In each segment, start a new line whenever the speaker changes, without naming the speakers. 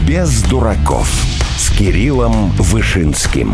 «Без дураков» с Кириллом Вышинским.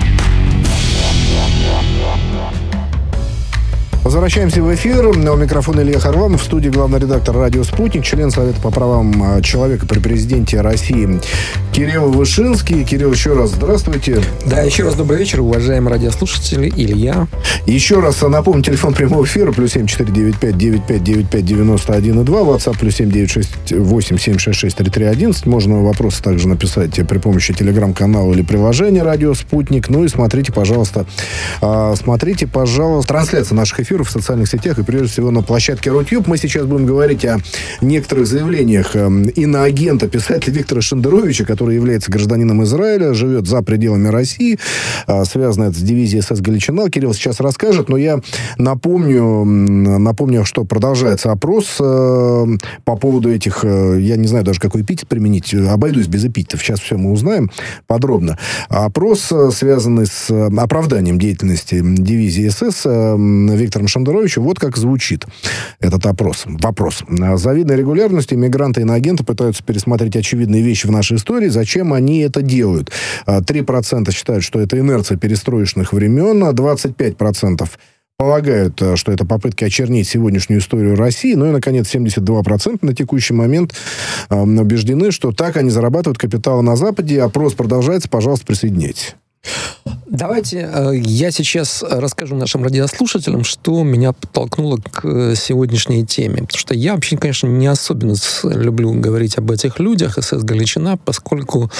Возвращаемся в эфир. У микрофона Илья Харламов. В студии главный редактор радио «Спутник», член Совета по правам человека при президенте России Кирилл Вышинский. Кирилл, еще раз здравствуйте.
Да, еще раз добрый вечер, уважаемые радиослушатели. Илья.
Еще раз напомню, телефон прямого эфира +7 495 95 95 91 2, WhatsApp +7 968 766 3311. Можно вопросы также написать при помощи телеграм-канала или приложения «Радио Спутник». Ну и смотрите, пожалуйста, трансляция наших эфиров в социальных сетях и, прежде всего, на площадке Рутюб. Мы сейчас будем говорить о некоторых заявлениях иноагента, писателя Виктора Шендеровича, который является гражданином Израиля, живет за пределами России. Связано это с дивизией СС «Галичина». Кирилл сейчас расскажет, но я напомню, что продолжается опрос по поводу этих, я не знаю даже, какой эпитет применить, обойдусь без эпитетов, сейчас все мы узнаем подробно. Опрос, связанный с оправданием деятельности дивизии СС Виктором Шендеровичем, вот как звучит этот вопрос. С завидной регулярностью мигранты и иноагенты пытаются пересмотреть очевидные вещи в нашей истории. Зачем они это делают? 3% считают, что это инерция перестроечных времен, 25% полагают, что это попытки очернить сегодняшнюю историю России. Ну и, наконец, 72% на текущий момент убеждены, что так они зарабатывают капитал на Западе. Опрос продолжается. Пожалуйста, присоединяйтесь.
Давайте я сейчас расскажу нашим радиослушателям, что меня подтолкнуло к сегодняшней теме. Потому что я вообще, конечно, не особенно люблю говорить об этих людях, СС «Галичина», поскольку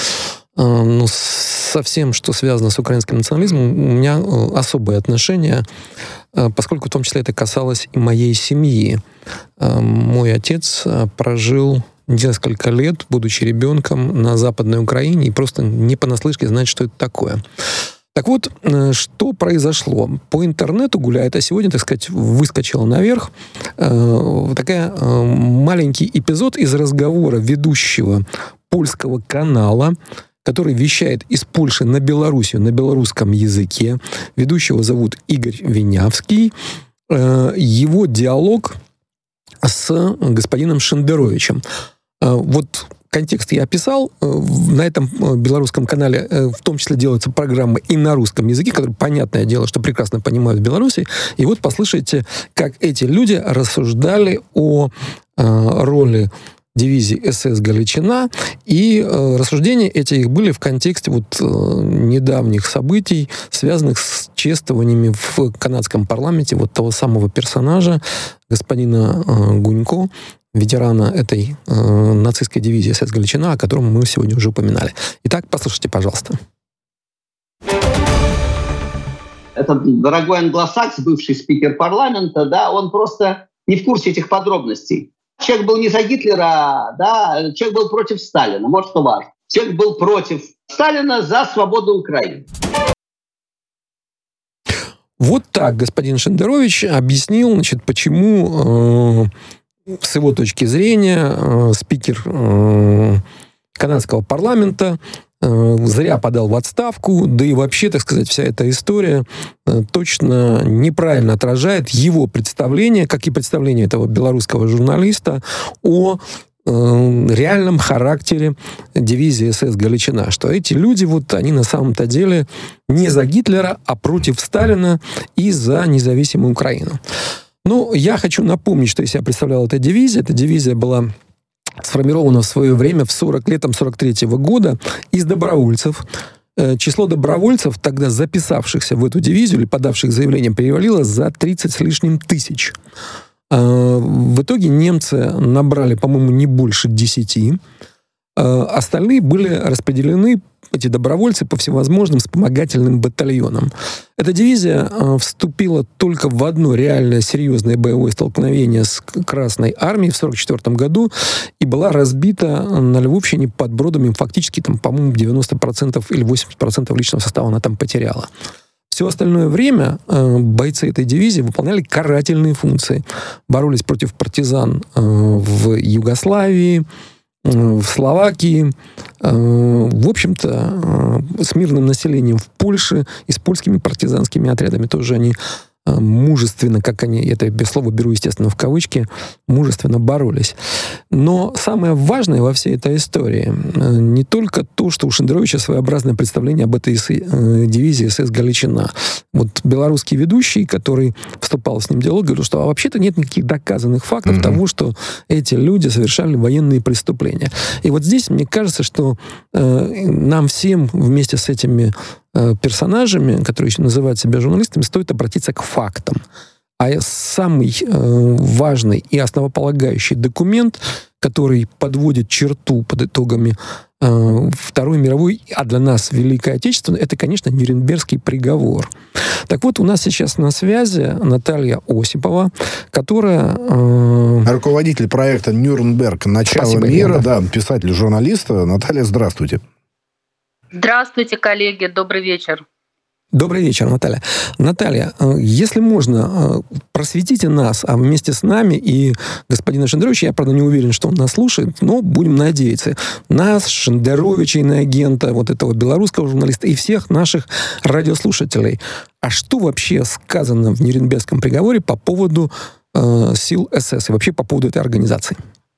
со всем, что связано с украинским национализмом, у меня особое отношение, поскольку в том числе это касалось и моей семьи. Мой отец прожил несколько лет, будучи ребенком, на Западной Украине, и просто не понаслышке знать, что это такое. Так вот, что произошло? По интернету гуляет, а сегодня, так сказать, выскочила наверх такая маленький эпизод из разговора ведущего польского канала, который вещает из Польши на Белоруссию на белорусском языке. Ведущего зовут Игорь Винявский. Его диалог с господином Шендеровичем. Вот контекст я описал. На этом белорусском канале в том числе делаются программы и на русском языке, которые, понятное дело, что прекрасно понимают в Беларуси. И вот послушайте, как эти люди рассуждали о роли дивизии СС «Галичина». И рассуждения эти их были в контексте недавних событий, связанных с чествованиями в канадском парламенте того самого персонажа, господина Гунько, ветерана этой нацистской дивизии СС «Галичина», о котором мы сегодня уже упоминали. Итак, послушайте, пожалуйста.
Этот дорогой англосакс, бывший спикер парламента, да, он просто не в курсе этих подробностей. Человек был не за Гитлера, да, человек был против Сталина, вот что важно. Человек был против Сталина за свободу Украины.
Вот так господин Шендерович объяснил, почему с его точки зрения спикер канадского парламента зря подал в отставку, да и вообще, так сказать, вся эта история точно неправильно отражает его представление, как и представление этого белорусского журналиста о реальном характере дивизии СС «Галичина», что эти люди, они на самом-то деле не за Гитлера, а против Сталина и за независимую Украину. Я хочу напомнить, что из себя представляла эта дивизия. Эта дивизия была сформирована в свое время, летом 43-го года, из добровольцев. Число добровольцев, тогда записавшихся в эту дивизию или подавших заявление, перевалило за 30 с лишним тысяч. В итоге немцы набрали, по-моему, не больше 10. Остальные были распределены, эти добровольцы, по всевозможным вспомогательным батальонам. Эта дивизия вступила только в одно реальное серьезное боевое столкновение с Красной армией в 1944 году и была разбита на Львовщине под Бродом. Фактически, по-моему, 90% или 80% личного состава она там потеряла. Все остальное время бойцы этой дивизии выполняли карательные функции. Боролись против партизан в Югославии, в Словакии, в общем-то, с мирным населением в Польше и с польскими партизанскими отрядами тоже они мужественно, как они, это без слова беру, естественно, в кавычки, мужественно боролись. Но самое важное во всей этой истории не только то, что у Шендеровича своеобразное представление об этой дивизии СС «Галичина». Вот белорусский ведущий, который вступал с ним в диалог, говорил, что вообще-то нет никаких доказанных фактов того, что эти люди совершали военные преступления. И вот здесь, мне кажется, что нам всем вместе с этими персонажами, которые еще называют себя журналистами, стоит обратиться к фактам. А самый важный и основополагающий документ, который подводит черту под итогами Второй мировой, а для нас Великой Отечественной, это, конечно, Нюрнбергский приговор. Так вот, у нас сейчас на связи Наталья Осипова, которая...
руководитель проекта «Нюрнберг. Начало
Спасибо,
мира»,
Ирина.
да, писатель-журналист. Наталья, здравствуйте.
Здравствуйте, коллеги, добрый вечер.
Добрый вечер, Наталья. Наталья, если можно, просветите нас, а вместе с нами и господина Шендеровича, я, правда, не уверен, что он нас слушает, но будем надеяться, нас, Шендеровича, иноагента, вот этого белорусского журналиста и всех наших радиослушателей. А что вообще сказано в Нюрнбергском приговоре по поводу сил СС и вообще по поводу этой организации?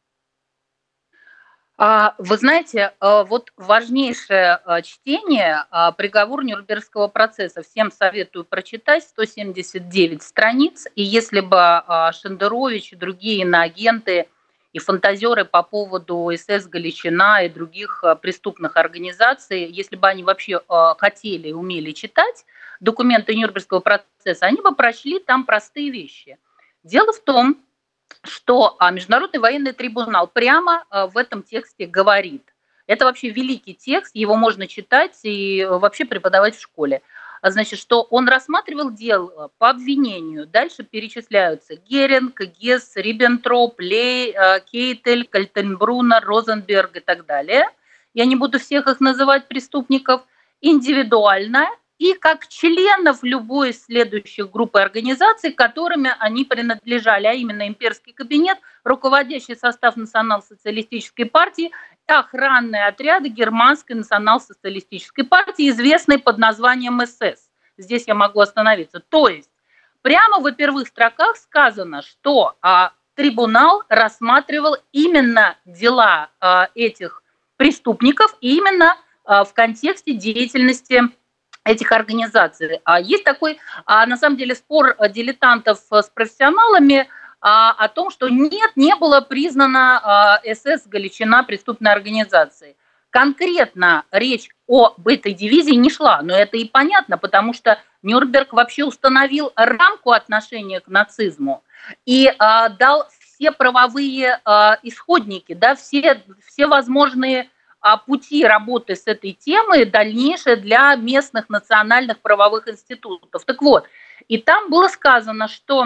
Вы знаете, вот важнейшее чтение приговор Нюрнбергского процесса. Всем советую прочитать, 179 страниц. И если бы Шендерович и другие иноагенты и фантазеры по поводу СС «Галичина» и других преступных организаций, если бы они вообще хотели и умели читать документы Нюрнбергского процесса, они бы прочли там простые вещи. Дело в том, что Международный военный трибунал прямо в этом тексте говорит. Это вообще великий текст, его можно читать и вообще преподавать в школе. Значит, что он рассматривал дело по обвинению. Дальше перечисляются Геринг, Гесс, Риббентроп, Лей, Кейтель, Кальтенбруннер, Розенберг и так далее. Я не буду всех их называть преступников. Индивидуально и как членов любой из следующих групп и организаций, которыми они принадлежали, а именно имперский кабинет, руководящий состав национал-социалистической партии, охранные отряды германской национал-социалистической партии, известной под названием СС. Здесь я могу остановиться. То есть прямо в первых строках сказано, что трибунал рассматривал именно дела этих преступников, именно в контексте деятельности этих организаций. Есть такой, на самом деле, спор дилетантов с профессионалами о том, что нет, не было признано СС «Галичина» преступной организацией. Конкретно речь об этой дивизии не шла, но это и понятно, потому что Нюрнберг вообще установил рамку отношения к нацизму и дал все правовые исходники, да, все возможные пути работы с этой темой дальнейшие для местных национальных правовых институтов. Так вот, и там было сказано, что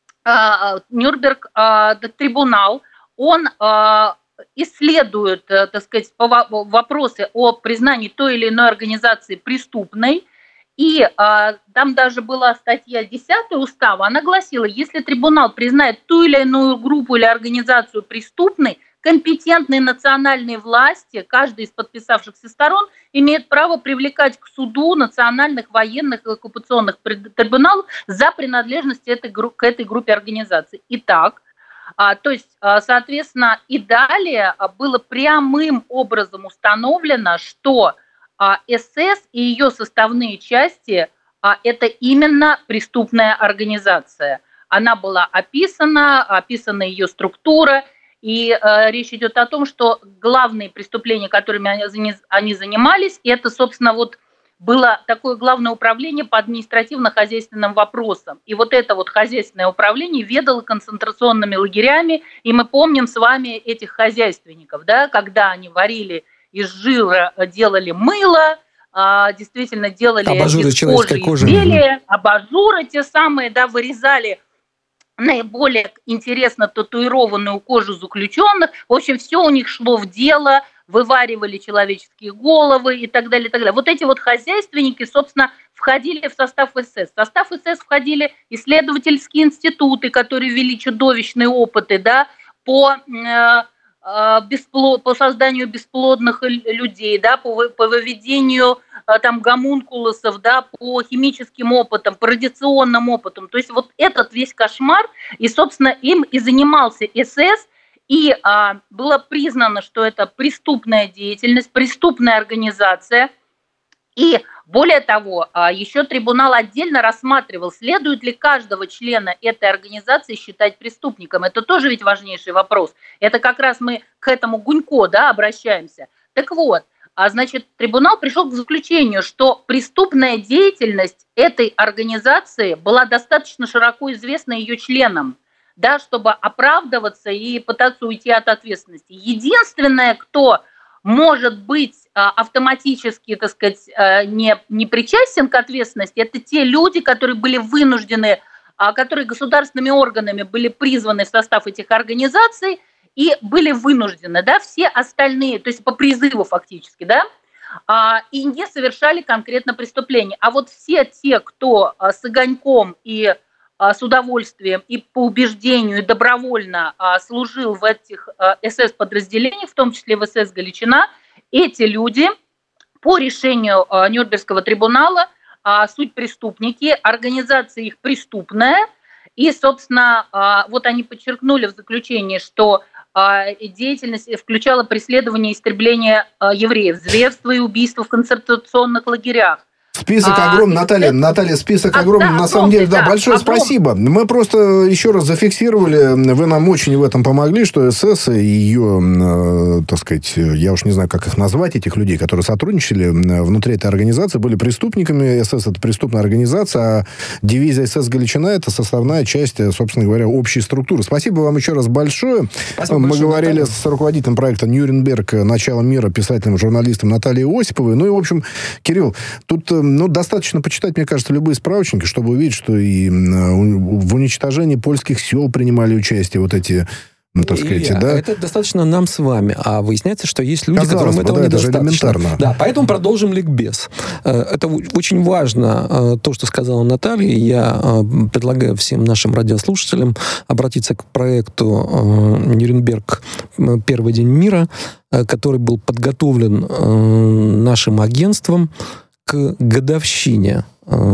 Нюрнберг трибунал, он исследует, так сказать, вопросы о признании той или иной организации преступной, и там даже была статья 10 устава, она гласила, если трибунал признает ту или иную группу или организацию преступной, компетентные национальные власти, каждый из подписавшихся сторон, имеет право привлекать к суду национальных военных и оккупационных трибуналов за принадлежность к этой группе организаций. Итак, то есть, соответственно, и далее было прямым образом установлено, что СС и ее составные части – это именно преступная организация. Она была описана ее структура, и речь идет о том, что главные преступления, которыми они занимались, это, собственно, вот было такое главное управление по административно-хозяйственным вопросам. И вот это вот хозяйственное управление ведало концентрационными лагерями, и мы помним с вами этих хозяйственников, да, когда они варили из жира, делали мыло, действительно делали
абажуры
из кожи изделия, абажуры те самые, да, вырезали наиболее интересно татуированную кожу заключенных. В общем, все у них шло в дело, вываривали человеческие головы и так далее, и так далее. Вот эти вот хозяйственники, собственно, входили в состав СС. В состав СС входили исследовательские институты, которые вели чудовищные опыты, да, по по созданию бесплодных людей, да, по выведению там гомункулусов, да, по химическим опытам, по радиационным опытам. То есть вот этот весь кошмар, и, собственно, им и занимался СС, и было признано, что это преступная деятельность, преступная организация. И более того, еще трибунал отдельно рассматривал, следует ли каждого члена этой организации считать преступником. Это тоже ведь важнейший вопрос. Это как раз мы к этому Гунько, да, обращаемся. Так вот, значит, трибунал пришел к заключению, что преступная деятельность этой организации была достаточно широко известна ее членам, да, чтобы оправдываться и пытаться уйти от ответственности. Единственное, кто может быть автоматически, так сказать, не причастен к ответственности, это те люди, которые были вынуждены, которые государственными органами были призваны в состав этих организаций и были вынуждены, да, все остальные, то есть по призыву фактически, да, и не совершали конкретно преступления. А вот все те, кто с огоньком и с удовольствием и по убеждению, и добровольно служил в этих СС-подразделениях, в том числе в СС Галичина, эти люди по решению Нюрнбергского трибунала суть преступники, организация их преступная, и, собственно, вот они подчеркнули в заключении, что деятельность включала преследование и истребление евреев, зверство и убийство в концентрационных лагерях.
Список огромный, Наталья, список огромный. На самом деле, да, большое спасибо. Мы просто еще раз зафиксировали, вы нам очень в этом помогли, что СС и ее, так сказать, я уж не знаю, как их назвать, этих людей, которые сотрудничали внутри этой организации, были преступниками. СС – это преступная организация, а дивизия СС Галичина – это составная часть, собственно говоря, общей структуры. Спасибо вам еще раз большое.
Спасибо
Мы
большое,
говорили
Наталья.
с руководителем проекта «Нюрнберг. Начало мира», писателем, журналистом Натальей Осиповой. Ну и, в общем, Кирилл, тут достаточно почитать, мне кажется, любые справочники, чтобы увидеть, что и в уничтожении польских сел принимали участие вот эти, так сказать,
Илья,
да?
это достаточно нам с вами, а выясняется, что есть люди,
Казалось
которым
бы,
этого
да, это же
недостаточно.
элементарно.
Да, поэтому продолжим ликбез. Это очень важно, то, что сказала Наталья. Я предлагаю всем нашим радиослушателям обратиться к проекту «Нюрнберг. Первый день мира», который был подготовлен нашим агентством к годовщине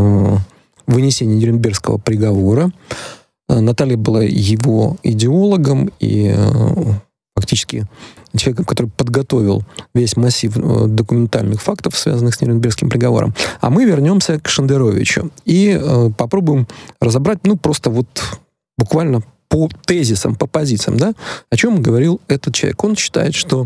вынесения Нюрнбергского приговора. Наталья была его идеологом и фактически человеком, который подготовил весь массив документальных фактов, связанных с Нюрнбергским приговором. А мы вернемся к Шендеровичу и попробуем разобрать, просто вот буквально по тезисам, по позициям, да, о чем говорил этот человек. Он считает, что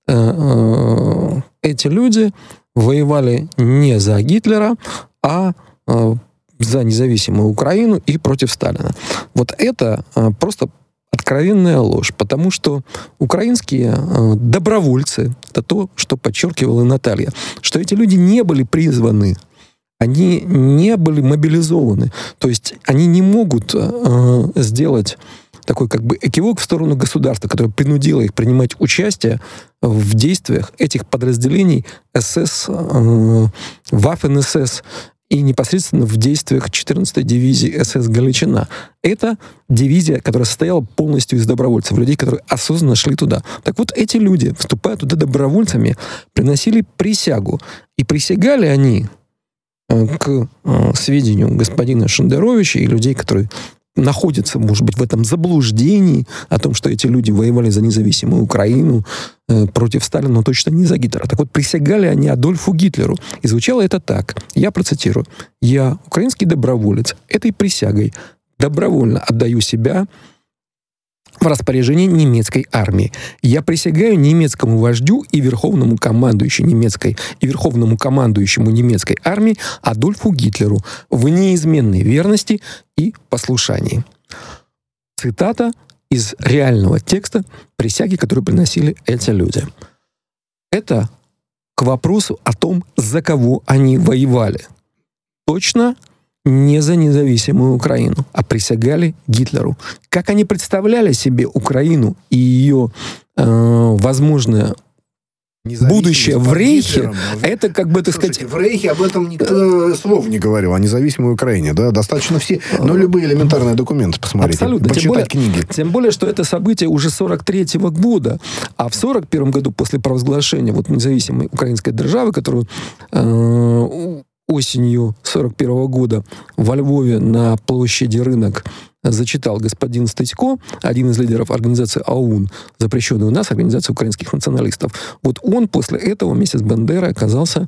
эти люди воевали не за Гитлера, а за независимую Украину и против Сталина. Вот это просто откровенная ложь, потому что украинские добровольцы, это то, что подчеркивала Наталья, что эти люди не были призваны, они не были мобилизованы. То есть они не могут сделать такой как бы экивок в сторону государства, которое принудило их принимать участие в действиях этих подразделений СС, Waffen-СС и непосредственно в действиях 14-й дивизии СС Галичина. Это дивизия, которая состояла полностью из добровольцев, людей, которые осознанно шли туда. Так вот, эти люди, вступая туда добровольцами, приносили присягу. И присягали они, к сведению господина Шендеровича и людей, которые находятся, может быть, в этом заблуждении о том, что эти люди воевали за независимую Украину против Сталина, но точно не за Гитлера. Так вот, присягали они Адольфу Гитлеру. И звучало это так. Я процитирую. «Я, украинский доброволец, этой присягой добровольно отдаю себя в распоряжение немецкой армии. Я присягаю немецкому вождю и верховному командующему немецкой армии Адольфу Гитлеру в неизменной верности и послушании». Цитата из реального текста присяги, которую приносили эти люди. Это к вопросу о том, за кого они воевали. Точно не за независимую Украину, а присягали Гитлеру. Как они представляли себе Украину и ее возможное будущее в Рейхе, это как бы, так сказать...
В Рейхе об этом никто слов не говорил, о независимой Украине, да, достаточно все, но любые элементарные документы посмотреть,
абсолютно.
почитать книги.
Тем более, что это событие уже 43-го года, а в 41-м году, после провозглашения вот независимой украинской державы, которую осенью 41-го года во Львове на площади Рынок зачитал господин Статько, один из лидеров организации АУН, запрещенной у нас, организации украинских националистов. Вот он после этого вместе с Бандерой оказался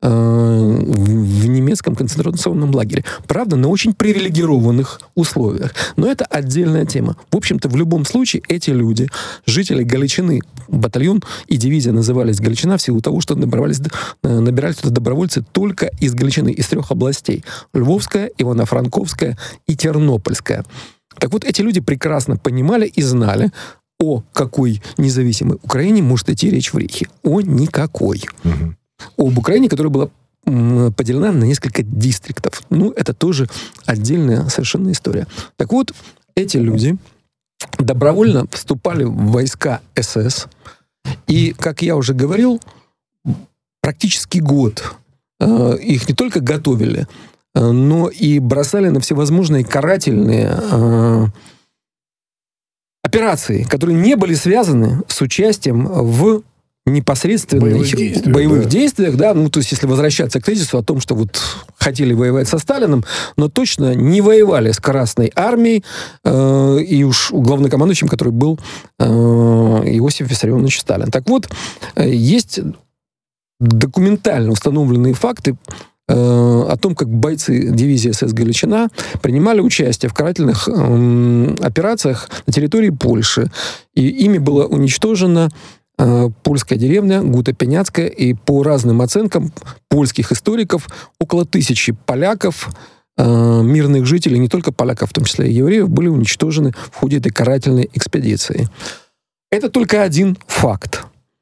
в немецком концентрационном лагере. Правда, на очень привилегированных условиях. Но это отдельная тема. В общем-то, в любом случае, эти люди, жители Галичины, батальон и дивизия назывались Галичина в силу того, что набирались туда добровольцы только из Галичины, из 3 областей. Львовская, Ивано-Франковская и Тернопольская. Так вот, эти люди прекрасно понимали и знали, о какой независимой Украине может идти речь в Рейхе. О никакой. Об Украине, которая была поделена на несколько дистриктов. Ну, это тоже отдельная совершенно история. Так вот, эти люди добровольно вступали в войска СС. И, как я уже говорил, практически год их не только готовили, но и бросали на всевозможные карательные операции, которые не были связаны с участием в непосредственных боевых действиях, да, ну, то есть, если возвращаться к тезису о том, что вот хотели воевать со Сталиным, но точно не воевали с Красной Армией, и уж главнокомандующим, который был Иосиф Виссарионович Сталин. Так вот, есть документально установленные факты о том, как бойцы дивизии СС «Галичина» принимали участие в карательных операциях на территории Польши, и ими было уничтожено польская деревня Гута-Пеняцкая, и по разным оценкам польских историков около 1000 поляков, мирных жителей, не только поляков, в том числе и евреев, были уничтожены в ходе этой карательной экспедиции. Это только один факт.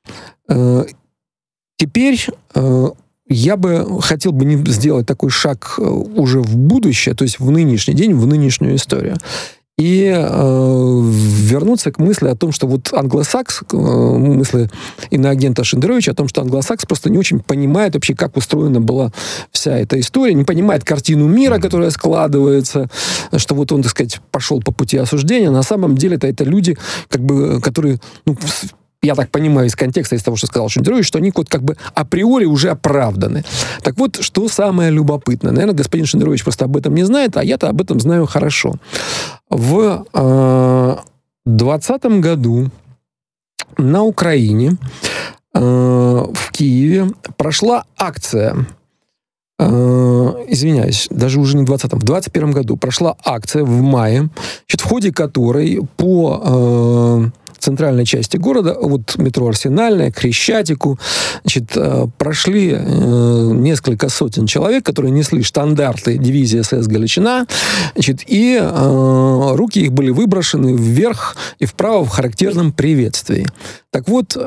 Теперь я бы хотел бы сделать такой шаг уже в будущее, то есть в нынешний день, в нынешнюю историю. И вернуться к мысли о том, что вот англосакс, мысли иноагента Шендеровича о том, что англосакс просто не очень понимает вообще, как устроена была вся эта история, не понимает картину мира, которая складывается, что вот он, так сказать, пошел по пути осуждения. На самом деле это люди, как бы, которые, ну, я так понимаю из контекста, из того, что сказал Шендерович, что они вот как бы априори уже оправданы. Так вот, что самое любопытное. Наверное, господин Шендерович просто об этом не знает, а я-то об этом знаю хорошо. В 2020 году на Украине, в Киеве, прошла акция, извиняюсь, даже уже не в 2020, в 2021 году прошла акция в мае, в ходе которой по центральной части города, вот метро Арсенальная, к Хрещатику, прошли несколько сотен человек, которые несли штандарты дивизии СС «Галичина», и руки их были выброшены вверх и вправо в характерном приветствии. Так вот,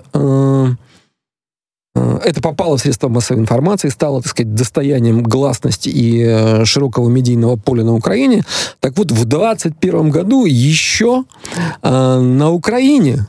это попало в средства массовой информации, стало, так сказать, достоянием гласности и широкого медийного поля на Украине. Так вот, в 2021 году еще на Украине,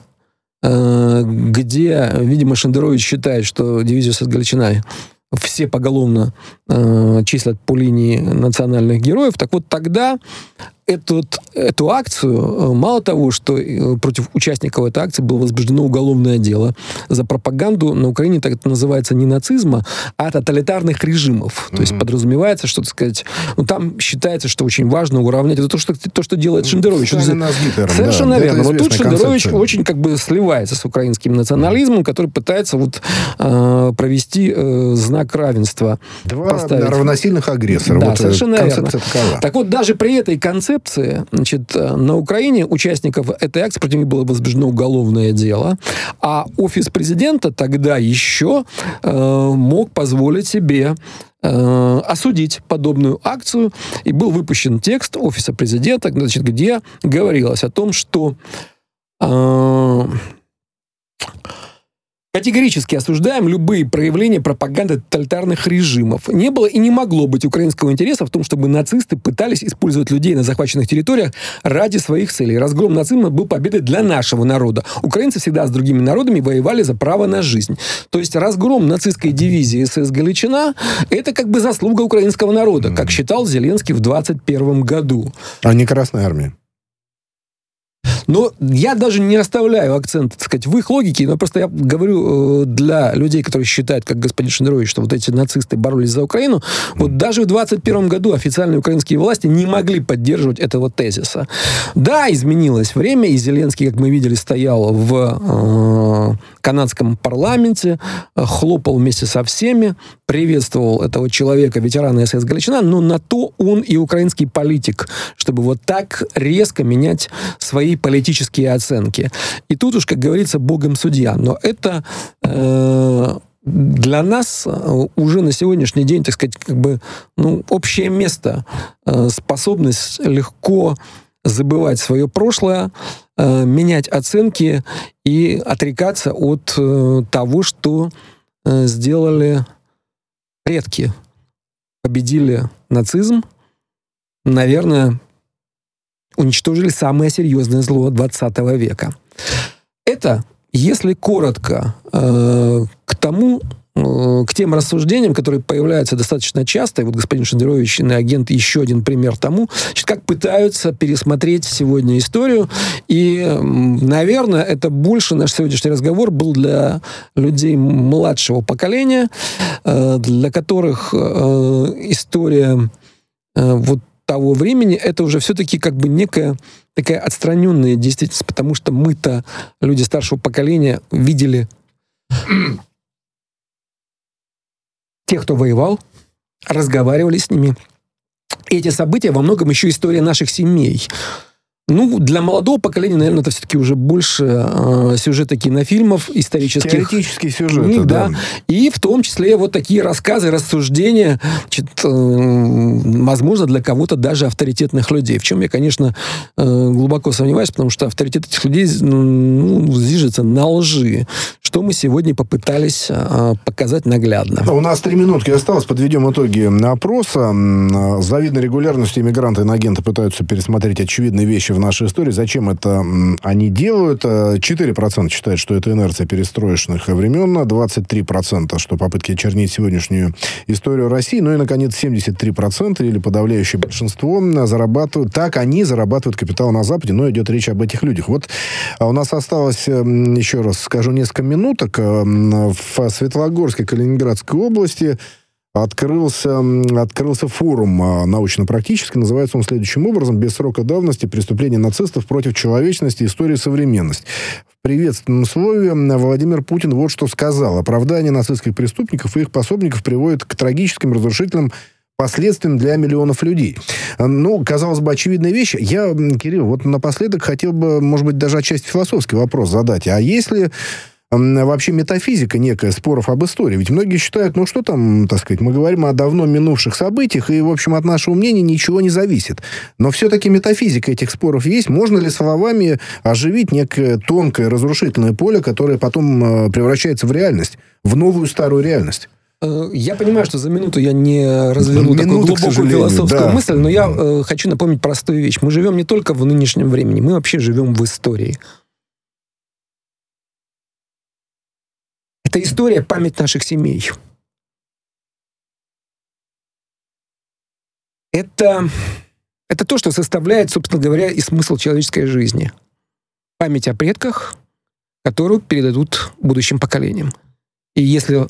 где, видимо, Шендерович считает, что дивизию СС «Галичина» все поголовно числят по линии национальных героев, так вот тогда эту акцию, мало того, что против участников этой акции было возбуждено уголовное дело за пропаганду, на Украине так это называется не нацизма, а тоталитарных режимов. То есть подразумевается, что, так сказать, ну, там считается, что очень важно уравнять. Это то, что делает Шендерович. Совершенно верно. Вот тут Шендерович очень как бы сливается с украинским национализмом, который пытается вот провести знак равенства.
Два равносильных агрессора.
Да,
вот
совершенно верно.
Такова.
Так вот, даже при этой концепции, значит, на Украине участников этой акции против них было возбуждено уголовное дело, а офис президента тогда еще мог позволить себе осудить подобную акцию, и был выпущен текст офиса президента, значит, где говорилось о том, что Категорически осуждаем любые проявления пропаганды тоталитарных режимов. Не было и не могло быть украинского интереса в том, чтобы нацисты пытались использовать людей на захваченных территориях ради своих целей. Разгром нацизма был победой для нашего народа. Украинцы всегда с другими народами воевали за право на жизнь. То есть разгром нацистской дивизии СС «Галичина» — это как бы заслуга украинского народа, как считал Зеленский в 2021 году.
А не Красная Армия.
Но я даже не расставляю акцент, так сказать, в их логике, но просто я говорю для людей, которые считают, как господин Шендерович, что вот эти нацисты боролись за Украину, вот даже в 2021 году официальные украинские власти не могли поддерживать этого тезиса. Да, изменилось время, и Зеленский, как мы видели, стоял в канадском парламенте, хлопал вместе со всеми, приветствовал этого человека, ветерана СС «Галичина», но на то он и украинский политик, чтобы вот так резко менять свои политические оценки. И тут уж, как говорится, Богом судья. Но это для нас уже на сегодняшний день, так сказать, как бы, общее место, способность легко забывать свое прошлое, менять оценки и отрекаться от того, что сделали предки. Победили нацизм, наверное, уничтожили самое серьезное зло 20 века. Это, если коротко, к тем рассуждениям, которые появляются достаточно часто, и вот господин Шендерович, иноагент, еще один пример тому, как пытаются пересмотреть сегодня историю. И, наверное, это больше наш сегодняшний разговор был для людей младшего поколения, для которых история вот того времени, это уже все-таки как бы некая такая отстраненная действительность, потому что мы-то, люди старшего поколения, видели тех, кто воевал, разговаривали с ними. И эти события во многом еще история наших семей. Для молодого поколения, наверное, это все-таки уже больше сюжеты кинофильмов, исторических.
Теоретические сюжеты,
книг, да. И в том числе вот такие рассказы, рассуждения, возможно, для кого-то даже авторитетных людей. В чем я, конечно, глубоко сомневаюсь, потому что авторитет этих людей зиждется на лжи, что мы сегодня попытались показать наглядно.
У нас 3 минутки осталось. Подведем итоги опроса. С завидной регулярностью иммигранты и иноагенты пытаются пересмотреть очевидные вещи в нашей истории. Зачем это они делают? 4% считают, что это инерция перестроечных времен, 23%, что попытки очернить сегодняшнюю историю России, ну и, наконец, 73% или подавляющее большинство зарабатывают. Так они зарабатывают капитал на Западе, но идет речь об этих людях. Вот у нас осталось, еще раз скажу, несколько минуток. В Светлогорске, Калининградской области открылся форум научно-практический. Называется он следующим образом: «Без срока давности. Преступления нацистов против человечности. История и современность». В приветственном слове Владимир Путин вот что сказал. Оправдание нацистских преступников и их пособников приводит к трагическим, разрушительным последствиям для миллионов людей. Казалось бы, очевидная вещь. Я, Кирилл, вот напоследок хотел бы, может быть, даже отчасти философский вопрос задать. А если вообще метафизика некая споров об истории? Ведь многие считают, что там, так сказать, мы говорим о давно минувших событиях, и, в общем, от нашего мнения ничего не зависит. Но все-таки метафизика этих споров есть. Можно ли словами оживить некое тонкое разрушительное поле, которое потом превращается в реальность, в новую старую реальность?
Я понимаю, что за минуту я не разверну такую глубокую философскую мысль, но я хочу напомнить простую вещь. Мы живем не только в нынешнем времени, мы вообще живем в истории. Это история, память наших семей. Это то, что составляет, собственно говоря, и смысл человеческой жизни. Память о предках, которую передадут будущим поколениям. И если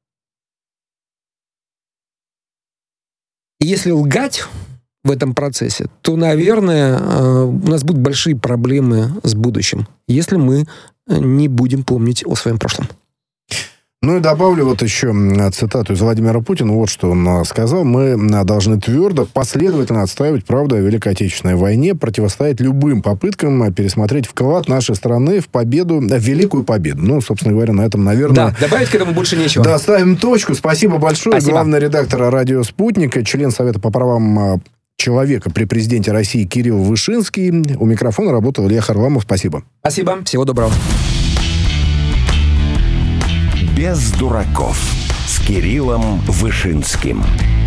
лгать в этом процессе, то, наверное, у нас будут большие проблемы с будущим, если мы не будем помнить о своем прошлом.
И добавлю вот еще цитату из Владимира Путина. Вот что он сказал. Мы должны твердо, последовательно отстаивать правду о Великой Отечественной войне, противостоять любым попыткам пересмотреть вклад нашей страны в победу, в великую победу. Собственно говоря, на этом, наверное...
Да, добавить к этому больше нечего.
Да, ставим точку. Спасибо большое. Спасибо. Главный редактор «Радио Спутник», член Совета по правам человека при президенте России Кирилл Вышинский. У микрофона работал Илья Харламов. Спасибо.
Спасибо. Всего доброго.
«Без дураков» с Кириллом Вышинским.